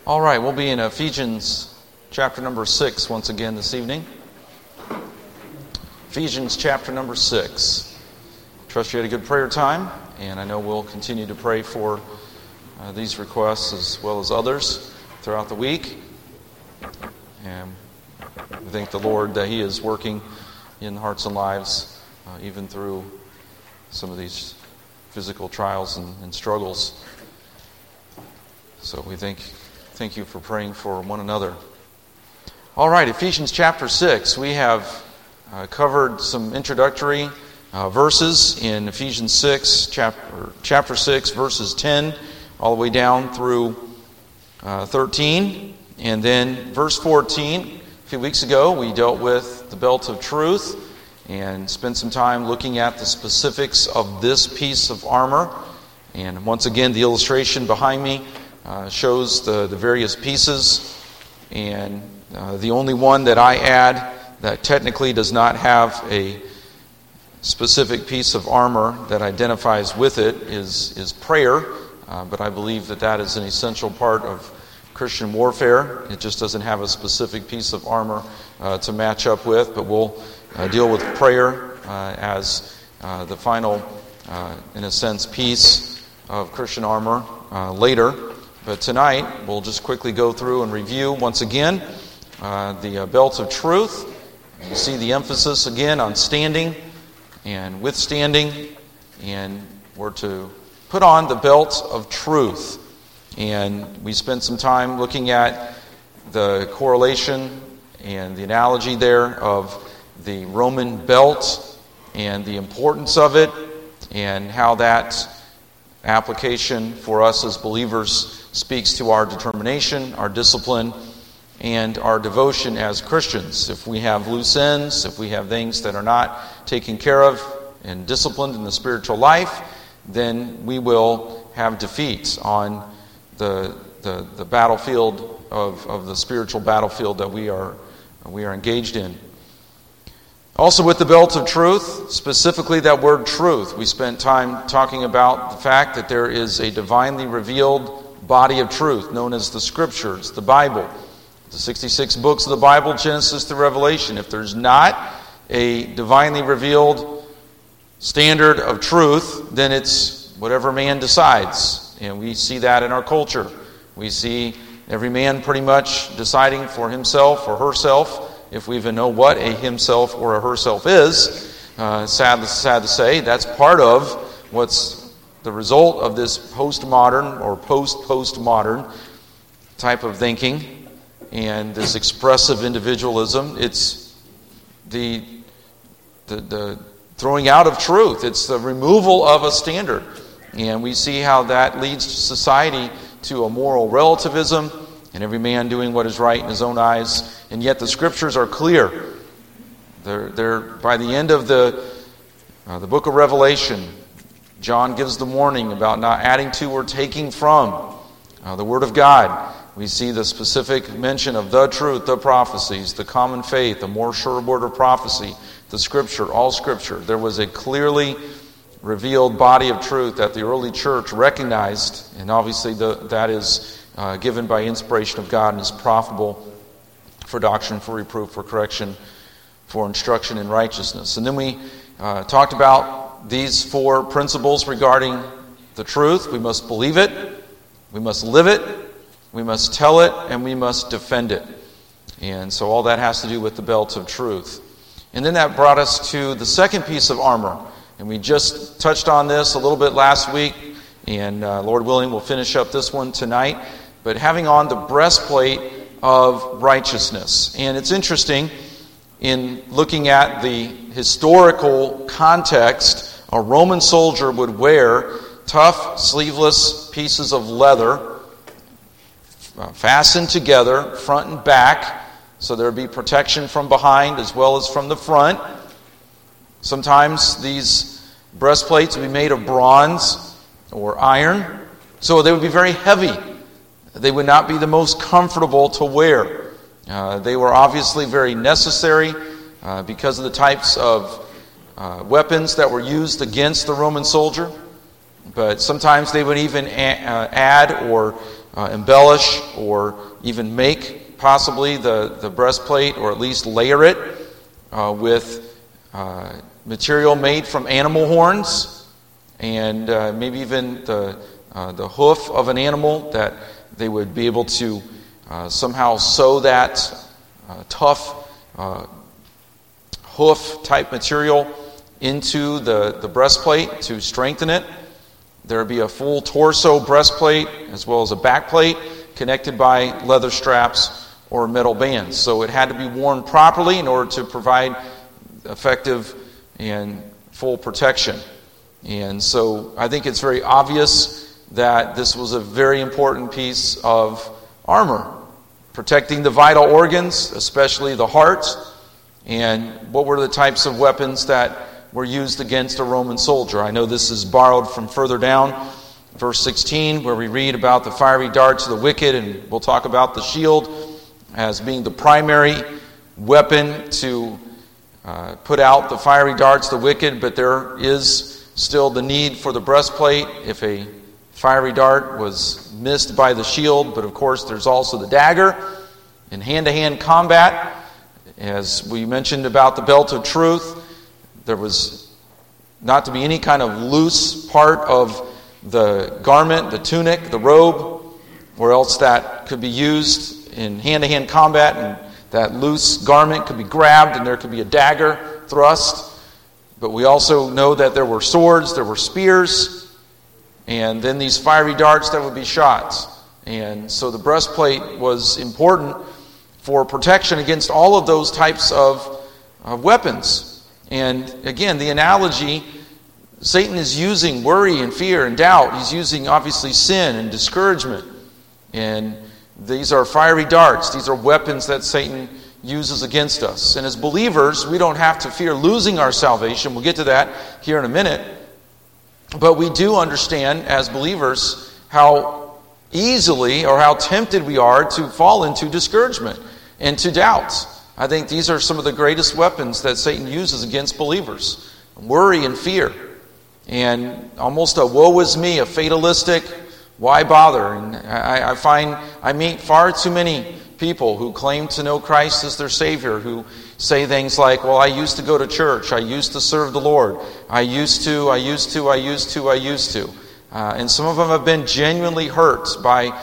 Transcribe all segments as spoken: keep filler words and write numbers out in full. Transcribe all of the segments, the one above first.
All right, we'll be in Ephesians chapter number six once again this evening. Ephesians chapter number six. Trust you had a good prayer time, and I know we'll continue to pray for uh, these requests as well as others throughout the week. And we thank the Lord that He is working in hearts and lives, uh, even through some of these physical trials and, and struggles. So we thank Thank you for praying for one another. All right, Ephesians chapter six. We have uh, covered some introductory uh, verses in Ephesians six, chapter, chapter six, verses ten, all the way down through uh, thirteen. And then verse fourteen, a few weeks ago, we dealt with the belt of truth and spent some time looking at the specifics of this piece of armor. And once again, the illustration behind me Uh, shows the, the various pieces, and uh, the only one that I add that technically does not have a specific piece of armor that identifies with it is, is prayer, uh, but I believe that that is an essential part of Christian warfare. It just doesn't have a specific piece of armor uh, to match up with, but we'll uh, deal with prayer uh, as uh, the final, uh, in a sense, piece of Christian armor uh, later. But tonight, we'll just quickly go through and review once again uh, the uh, belt of truth. You see the emphasis again on standing and withstanding. And we're to put on the belt of truth. And we spent some time looking at the correlation and the analogy there of the Roman belt and the importance of it, and how that application for us as believers speaks to our determination, our discipline, and our devotion as Christians. If we have loose ends, if we have things that are not taken care of and disciplined in the spiritual life, then we will have defeat on the the, the battlefield of, of the spiritual battlefield that we are we are engaged in. Also with the belt of truth, specifically that word truth, we spent time talking about the fact that there is a divinely revealed body of truth known as the Scriptures, the Bible, the sixty-six books of the Bible, Genesis to Revelation. If there's not a divinely revealed standard of truth, then it's whatever man decides. And we see that in our culture. We see every man pretty much deciding for himself or herself, if we even know what a himself or a herself is. Uh, sad, sad to say, that's part of what's the result of this postmodern or post-postmodern type of thinking and this expressive individualism. It's the, the the throwing out of truth. It's the removal of a standard. And we see how that leads society to a moral relativism and every man doing what is right in his own eyes. And yet the Scriptures are clear. They're, they're by the end of the uh, the book of Revelation, John gives the warning about not adding to or taking from uh, the Word of God. We see the specific mention of the truth, the prophecies, the common faith, the more sure word of prophecy, the Scripture, all Scripture. There was a clearly revealed body of truth that the early church recognized, and obviously the, that is uh, given by inspiration of God and is profitable for doctrine, for reproof, for correction, for instruction in righteousness. And then we uh, talked about these four principles regarding the truth. We must believe it, we must live it, we must tell it, and we must defend it. And so all that has to do with the belt of truth. And then that brought us to the second piece of armor. And we just touched on this a little bit last week, and uh, Lord willing, we'll finish up this one tonight. But having on the breastplate of righteousness. And it's interesting, in looking at the historical context, a Roman soldier would wear tough, sleeveless pieces of leather uh, fastened together, front and back, so there would be protection from behind as well as from the front. Sometimes these breastplates would be made of bronze or iron, so they would be very heavy. They would not be the most comfortable to wear. Uh, they were obviously very necessary uh, because of the types of uh, weapons that were used against the Roman soldier. But sometimes they would even a- uh, add or uh, embellish or even make possibly the, the breastplate, or at least layer it uh, with uh, material made from animal horns, and uh, maybe even the, uh, the hoof of an animal, that they would be able to uh, somehow sew that uh, tough uh, hoof type material into the, the breastplate to strengthen it. There would be a full torso breastplate as well as a back plate connected by leather straps or metal bands. So it had to be worn properly in order to provide effective and full protection. And so I think it's very obvious that this was a very important piece of armor, protecting the vital organs, especially the heart. And what were the types of weapons that were used against a Roman soldier? I know this is borrowed from further down, verse sixteen, where we read about the fiery darts of the wicked, and we'll talk about the shield as being the primary weapon to uh, put out the fiery darts of the wicked, but there is still the need for the breastplate if a fiery dart was missed by the shield. But of course there's also the dagger in hand-to-hand combat. As we mentioned about the belt of truth, there was not to be any kind of loose part of the garment, the tunic, the robe, or else that could be used in hand-to-hand combat, and that loose garment could be grabbed and there could be a dagger thrust. But we also know that there were swords, there were spears, and then these fiery darts that would be shot. And so the breastplate was important for protection against all of those types of uh, weapons. And again, the analogy, Satan is using worry and fear and doubt. He's using, obviously, sin and discouragement. And these are fiery darts. These are weapons that Satan uses against us. And as believers, we don't have to fear losing our salvation. We'll get to that here in a minute. But we do understand as believers how easily or how tempted we are to fall into discouragement and to doubt. I think these are some of the greatest weapons that Satan uses against believers. Worry and fear. And almost a woe is me, a fatalistic, why bother? And I, I find I meet far too many people who claim to know Christ as their Savior, who say things like, well, I used to go to church, I used to serve the Lord, I used to, I used to, I used to, I used to. Uh, and some of them have been genuinely hurt by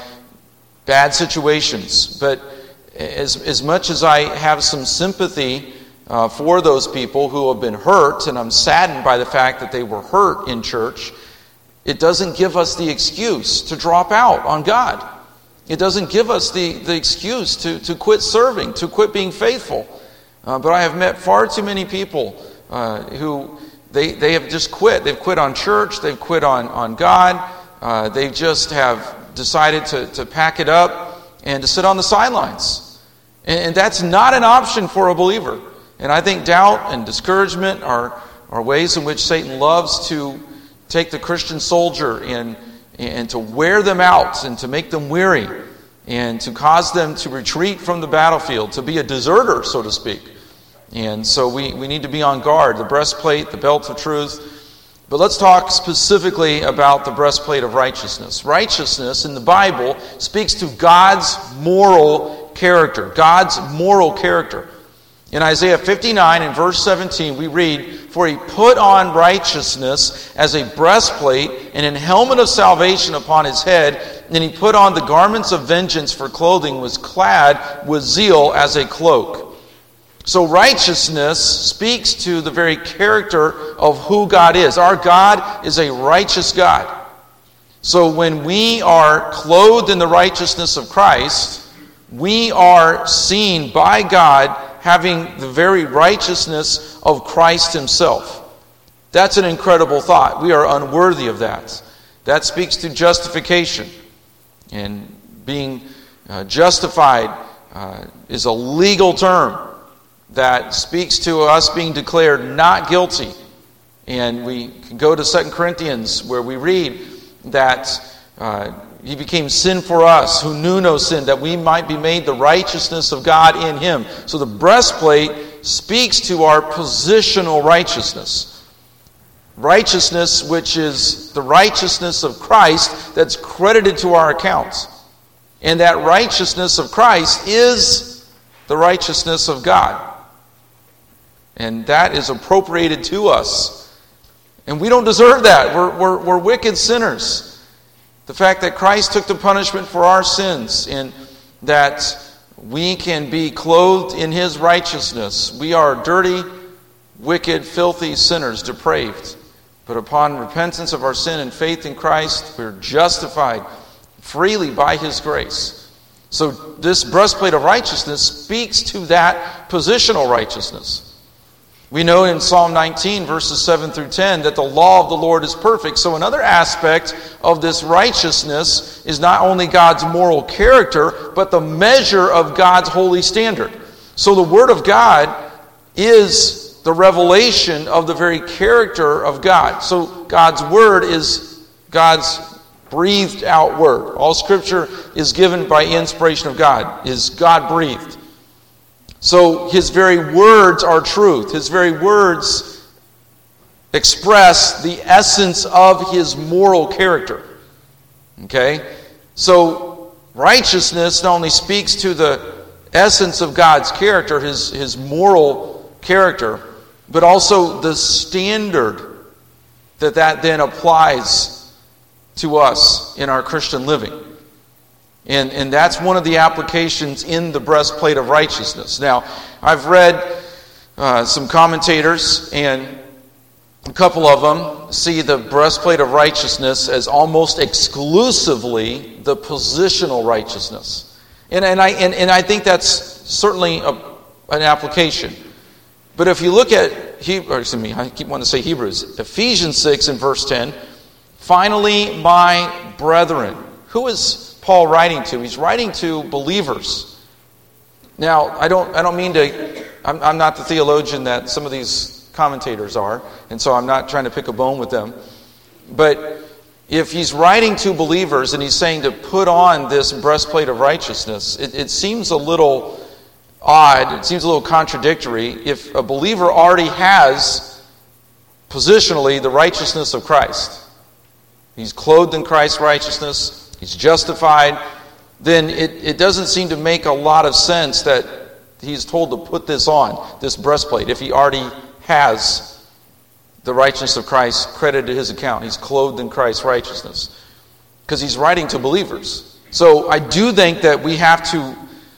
bad situations. But as, as much as I have some sympathy uh, for those people who have been hurt, and I'm saddened by the fact that they were hurt in church, it doesn't give us the excuse to drop out on God. It doesn't give us the, the excuse to, to quit serving, to quit being faithful. Uh, but I have met far too many people uh, who they, they have just quit. They've quit on church. They've quit on, on God. Uh, they just have decided to, to pack it up and to sit on the sidelines. And, and that's not an option for a believer. And I think doubt and discouragement are, are ways in which Satan loves to take the Christian soldier and, and to wear them out and to make them weary and to cause them to retreat from the battlefield, to be a deserter, so to speak. And so we, we need to be on guard. The breastplate, the belt of truth. But let's talk specifically about the breastplate of righteousness. Righteousness in the Bible speaks to God's moral character. God's moral character. In Isaiah fifty-nine and verse seventeen, we read, "For he put on righteousness as a breastplate and an helmet of salvation upon his head, and he put on the garments of vengeance for clothing, was clad with zeal as a cloak." So righteousness speaks to the very character of who God is. Our God is a righteous God. So when we are clothed in the righteousness of Christ, we are seen by God having the very righteousness of Christ himself. That's an incredible thought. We are unworthy of that. That speaks to justification. And being uh, justified uh, is a legal term that speaks to us being declared not guilty. And we can go to Second Corinthians where we read that uh, he became sin for us who knew no sin, that we might be made the righteousness of God in him. So the breastplate speaks to our positional righteousness. Righteousness which is the righteousness of Christ that's credited to our accounts. And that righteousness of Christ is the righteousness of God. And that is appropriated to us. And we don't deserve that. We're, we're, we're wicked sinners. The fact that Christ took the punishment for our sins and that we can be clothed in His righteousness. We are dirty, wicked, filthy sinners, depraved. But upon repentance of our sin and faith in Christ, we're justified freely by His grace. So this breastplate of righteousness speaks to that positional righteousness. We know in Psalm nineteen, verses seven through ten, that the law of the Lord is perfect. So another aspect of this righteousness is not only God's moral character, but the measure of God's holy standard. So the Word of God is the revelation of the very character of God. So God's Word is God's breathed out Word. All Scripture is given by inspiration of God, is God breathed. So His very words are truth. His very words express the essence of His moral character. Okay? So righteousness not only speaks to the essence of God's character, His, His moral character, but also the standard that that then applies to us in our Christian living. And, and that's one of the applications in the breastplate of righteousness. Now, I've read uh, some commentators, and a couple of them see the breastplate of righteousness as almost exclusively the positional righteousness. And, and, I, and, and I think that's certainly a, an application. But if you look at, he, or excuse me, I keep wanting to say Hebrews, Ephesians six and verse ten, finally, my brethren. Who is Paul writing to? He's writing to believers. Now, I don't I don't mean to, I'm, I'm not the theologian that some of these commentators are, and so I'm not trying to pick a bone with them. But if he's writing to believers and he's saying to put on this breastplate of righteousness, it, it seems a little odd, it seems a little contradictory if a believer already has positionally the righteousness of Christ. He's clothed in Christ's righteousness. He's justified, then it, it doesn't seem to make a lot of sense that he's told to put this on, this breastplate, if he already has the righteousness of Christ credited to his account. He's clothed in Christ's righteousness. Because he's writing to believers. So I do think that we have to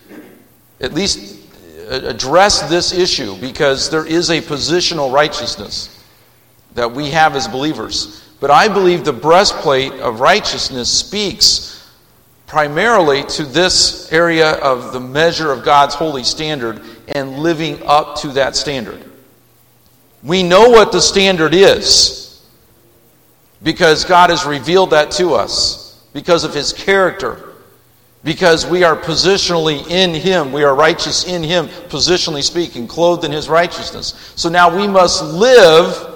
at least address this issue, because there is a positional righteousness that we have as believers. But I believe the breastplate of righteousness speaks primarily to this area of the measure of God's holy standard and living up to that standard. We know what the standard is because God has revealed that to us, because of His character, because we are positionally in Him. We are righteous in Him, positionally speaking, clothed in His righteousness. So now we must live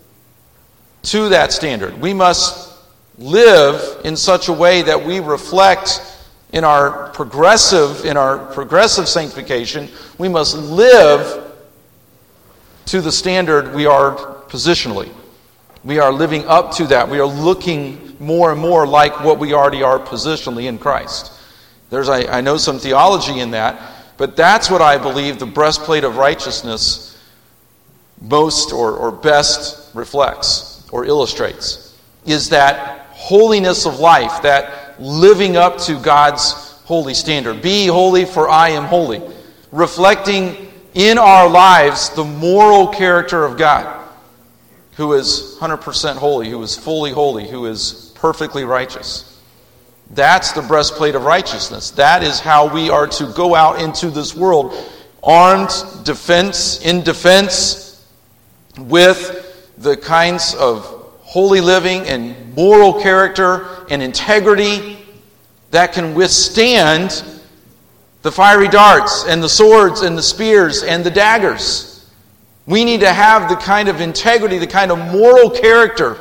to that standard. We must live in such a way that we reflect in our progressive, in our progressive sanctification, we must live to the standard we are positionally. We are living up to that. We are looking more and more like what we already are positionally in Christ. There's, I, I know some theology in that, but that's what I believe the breastplate of righteousness most or, or best reflects or illustrates, is that holiness of life, that living up to God's holy standard. Be holy, for I am holy. Reflecting in our lives the moral character of God, who is one hundred percent holy, who is fully holy, who is perfectly righteous. That's the breastplate of righteousness. That is how we are to go out into this world, armed, defense, in defense, with the kinds of holy living and moral character and integrity that can withstand the fiery darts and the swords and the spears and the daggers. We need to have the kind of integrity, the kind of moral character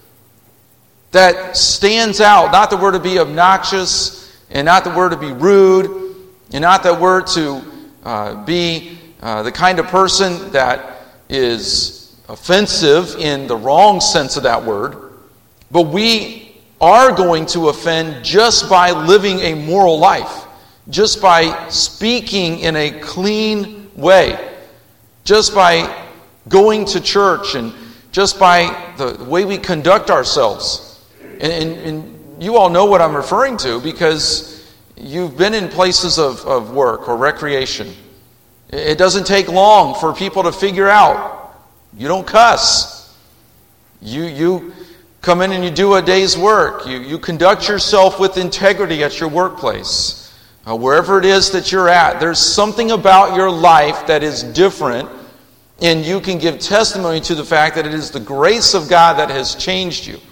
that stands out. Not that we're to be obnoxious, and not that we're to be rude, and not that we're to uh, be uh, the kind of person that is offensive in the wrong sense of that word. But we are going to offend just by living a moral life, just by speaking in a clean way, just by going to church, and just by the way we conduct ourselves. And, and, and you all know what I'm referring to because you've been in places of, of work or recreation. It doesn't take long for people to figure out you don't cuss. You you come in and you do a day's work. You, you conduct yourself with integrity at your workplace. Uh, wherever it is that you're at, there's something about your life that is different, and you can give testimony to the fact that it is the grace of God that has changed you.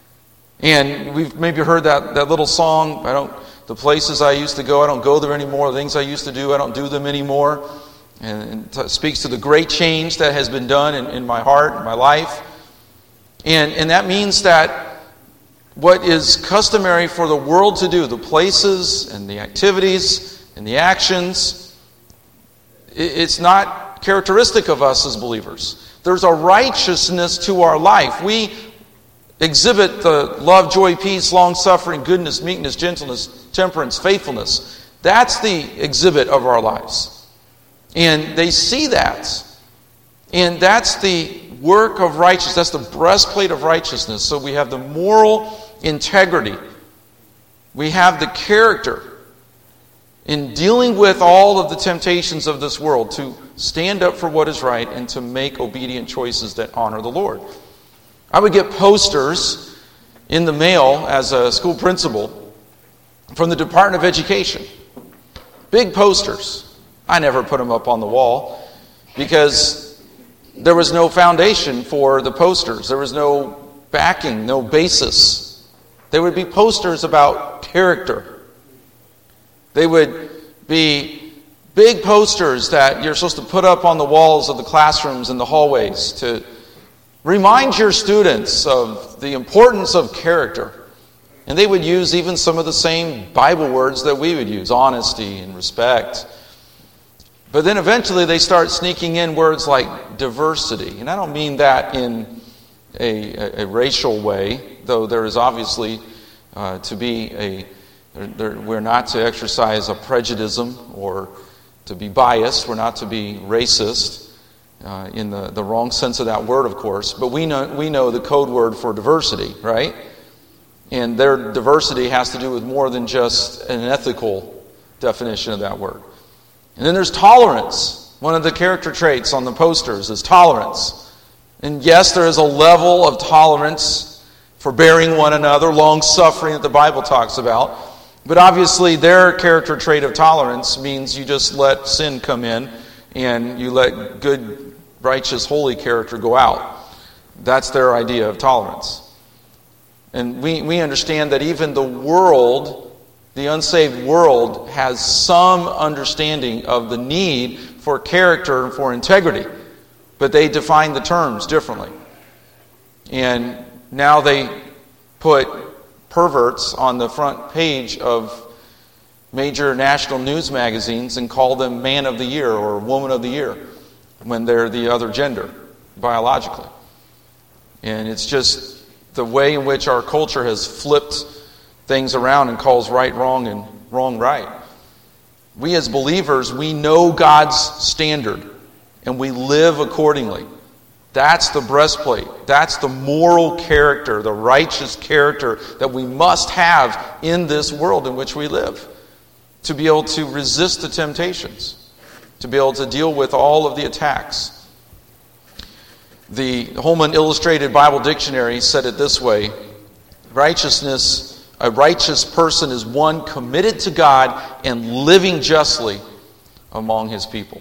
And we've maybe heard that, that little song, I don't, the places I used to go, I don't go there anymore. The things I used to do, I don't do them anymore. And it speaks to the great change that has been done in, in my heart, in my life. And, and that means that what is customary for the world to do, the places and the activities and the actions, it's not characteristic of us as believers. There's a righteousness to our life. We exhibit the love, joy, peace, long-suffering, goodness, meekness, gentleness, temperance, faithfulness. That's the exhibit of our lives. And they see that. And that's the work of righteousness. That's the breastplate of righteousness. So we have the moral integrity. We have the character in dealing with all of the temptations of this world to stand up for what is right and to make obedient choices that honor the Lord. I would get posters in the mail as a school principal from the Department of Education. Big posters. I never put them up on the wall because there was no foundation for the posters. There was no backing, no basis. They would be posters about character. They would be big posters that you're supposed to put up on the walls of the classrooms and the hallways to remind your students of the importance of character. And they would use even some of the same Bible words that we would use, honesty and respect. But then eventually they start sneaking in words like diversity. And I don't mean that in a, a, a racial way, though there is obviously uh, to be a, there, there, we're not to exercise a prejudice or to be biased. We're not to be racist uh, in the, the wrong sense of that word, of course. But we know, we know the code word for diversity, right? And their diversity has to do with more than just an ethical definition of that word. And then there's tolerance. One of the character traits on the posters is tolerance. And yes, there is a level of tolerance for bearing one another, long-suffering that the Bible talks about. But obviously their character trait of tolerance means you just let sin come in and you let good, righteous, holy character go out. That's their idea of tolerance. And we, we understand that even the world, the unsaved world, has some understanding of the need for character and for integrity. But they define the terms differently. And now they put perverts on the front page of major national news magazines and call them man of the year or woman of the year when they're the other gender, biologically. And it's just the way in which our culture has flipped things around and calls right wrong and wrong right. We as believers, we know God's standard and we live accordingly. That's the breastplate. That's the moral character, the righteous character that we must have in this world in which we live to be able to resist the temptations, to be able to deal with all of the attacks. The Holman Illustrated Bible Dictionary said it this way: righteousness A righteous person is one committed to God and living justly among his people.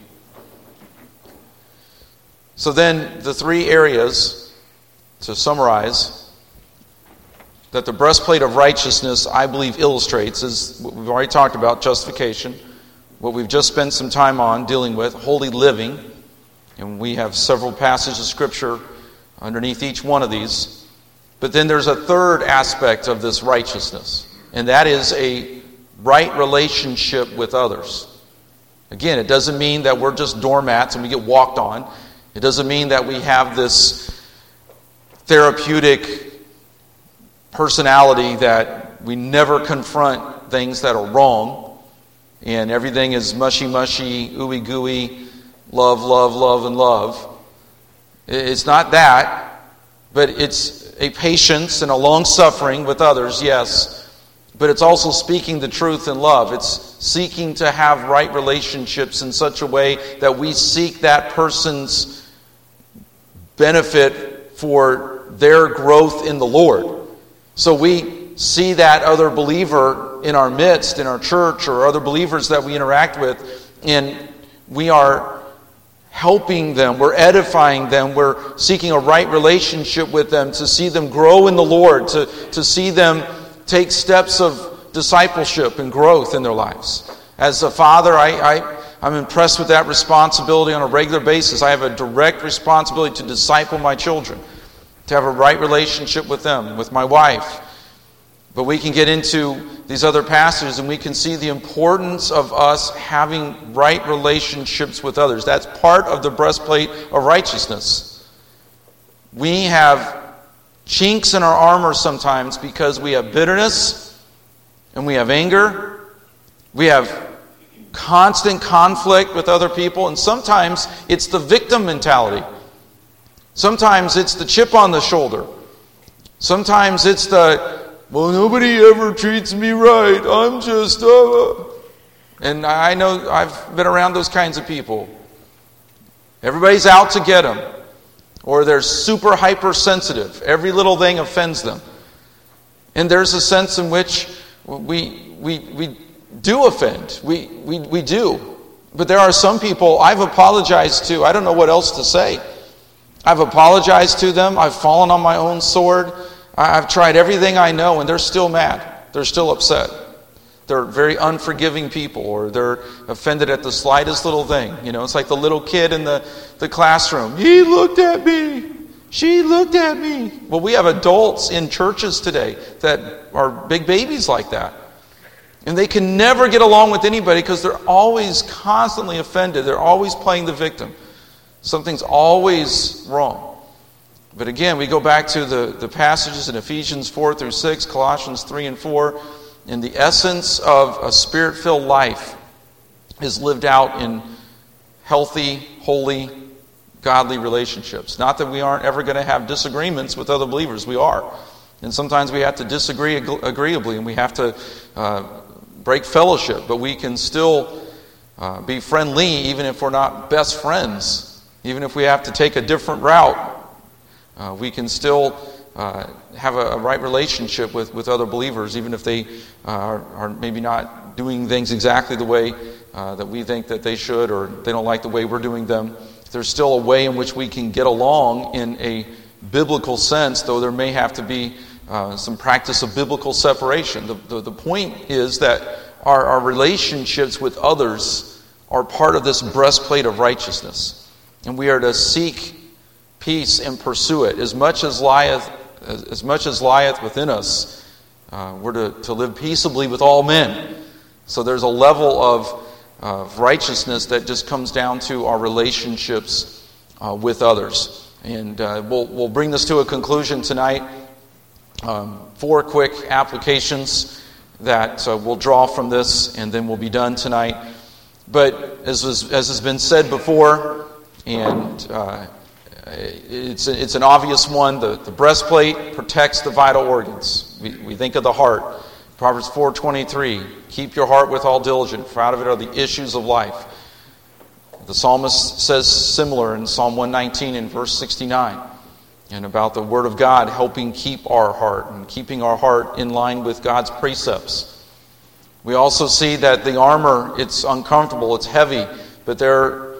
So then the three areas, to summarize, that the breastplate of righteousness, I believe, illustrates is what we've already talked about, justification, what we've just spent some time on dealing with, holy living, and we have several passages of Scripture underneath each one of these. But then there's a third aspect of this righteousness, and that is a right relationship with others. Again, it doesn't mean that we're just doormats and we get walked on. It doesn't mean that we have this therapeutic personality that we never confront things that are wrong, and everything is mushy, mushy, ooey gooey, love, love, love, and love. It's not that, but it's a patience and a long suffering with others, yes. But it's also speaking the truth in love. It's seeking to have right relationships in such a way that we seek that person's benefit for their growth in the Lord. So we see that other believer in our midst, in our church, or other believers that we interact with, and we are helping them, we're edifying them, we're seeking a right relationship with them, to see them grow in the Lord, to, to see them take steps of discipleship and growth in their lives. As a father, I, I, I'm impressed with that responsibility on a regular basis. I have a direct responsibility to disciple my children, to have a right relationship with them, with my wife. But we can get into these other passages and we can see the importance of us having right relationships with others. That's part of the breastplate of righteousness. We have chinks in our armor sometimes because we have bitterness and we have anger. We have constant conflict with other people, and sometimes it's the victim mentality. Sometimes it's the chip on the shoulder. Sometimes it's the, well, nobody ever treats me right. I'm just, uh... And I know I've been around those kinds of people. Everybody's out to get them. Or they're super hypersensitive. Every little thing offends them. And there's a sense in which we we we do offend. We, we, we do. But there are some people I've apologized to. I don't know what else to say. I've apologized to them. I've fallen on my own sword. I've tried everything I know, and they're still mad. They're still upset. They're very unforgiving people, or they're offended at the slightest little thing. You know, it's like the little kid in the, the classroom. He looked at me. She looked at me. Well, we have adults in churches today that are big babies like that. And they can never get along with anybody because they're always constantly offended. They're always playing the victim. Something's always wrong. But again, we go back to the, the passages in Ephesians four through six, Colossians three and four, and the essence of a spirit-filled life is lived out in healthy, holy, godly relationships. Not that we aren't ever going to have disagreements with other believers. We are. And sometimes we have to disagree agreeably, and we have to uh, break fellowship. But we can still uh, be friendly even if we're not best friends. Even if we have to take a different route. Uh, we can still uh, have a, a right relationship with, with other believers, even if they uh, are, are maybe not doing things exactly the way uh, that we think that they should, or they don't like the way we're doing them. There's still a way in which we can get along in a biblical sense, though there may have to be uh, some practice of biblical separation. The, the, the point is that our, our relationships with others are part of this breastplate of righteousness. And we are to seek peace and pursue it. As much as lieth, as, as much as lieth within us, uh, we're to, to live peaceably with all men. So there's a level of, of righteousness that just comes down to our relationships uh, with others. And uh, we'll, we'll bring this to a conclusion tonight. Um, four quick applications that uh, we'll draw from this, and then we'll be done tonight. But as, was, as has been said before, and uh, it's it's an obvious one. The, the breastplate protects the vital organs. We, we think of the heart. Proverbs four twenty-three, keep your heart with all diligence, for out of it are the issues of life. The psalmist says similar in Psalm one nineteen and verse sixty-nine, and about the Word of God helping keep our heart and keeping our heart in line with God's precepts. We also see that the armor, it's uncomfortable, it's heavy, but there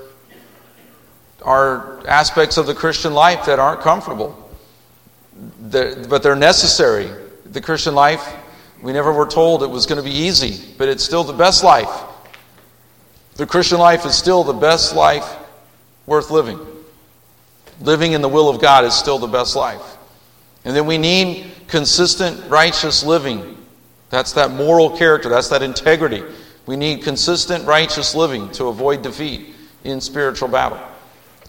are aspects of the Christian life that aren't comfortable. They're, but they're necessary. The Christian life, we never were told it was going to be easy, but it's still the best life. The Christian life is still the best life worth living. Living in the will of God is still the best life. And then we need consistent righteous living. That's that moral character. That's that integrity. We need consistent righteous living to avoid defeat in spiritual battle.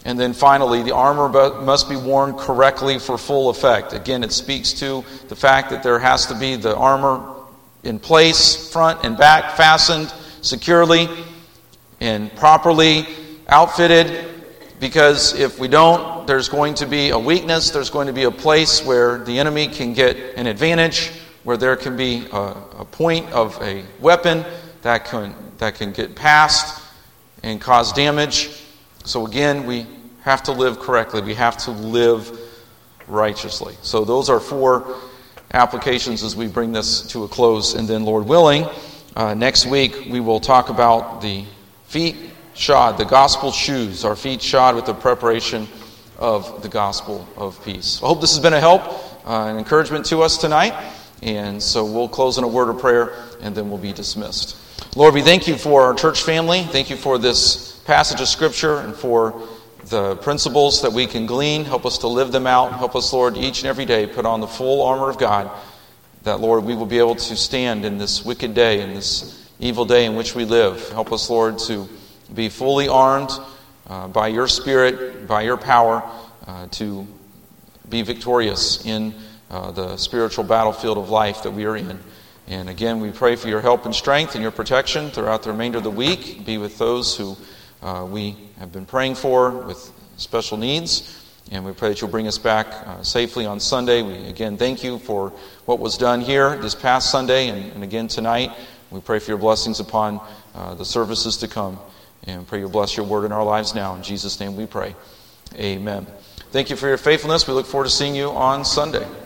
And then finally, the armor must be worn correctly for full effect. Again, it speaks to the fact that there has to be the armor in place, front and back, fastened securely and properly outfitted. Because if we don't, there's going to be a weakness. There's going to be a place where the enemy can get an advantage, where there can be a, a point of a weapon that can that can get past and cause damage. So again, we have to live correctly. We have to live righteously. So those are four applications as we bring this to a close. And then, Lord willing, uh, next week we will talk about the feet shod, the gospel shoes, our feet shod with the preparation of the gospel of peace. I hope this has been a help, uh, an encouragement to us tonight. And so we'll close in a word of prayer, and then we'll be dismissed. Lord, we thank you for our church family. Thank you for this passage of Scripture and for the principles that we can glean. Help us to live them out. Help us, Lord, each and every day put on the full armor of God, that, Lord, we will be able to stand in this wicked day, in this evil day in which we live. Help us, Lord, to be fully armed uh, by your Spirit, by your power, uh, to be victorious in uh, the spiritual battlefield of life that we are in. And again, we pray for your help and strength and your protection throughout the remainder of the week. Be with those who uh, we have been praying for with special needs. And we pray that you'll bring us back uh, safely on Sunday. We again thank you for what was done here this past Sunday and, and again tonight. We pray for your blessings upon uh, the services to come. And pray you'll bless your word in our lives now. In Jesus' name we pray. Amen. Thank you for your faithfulness. We look forward to seeing you on Sunday.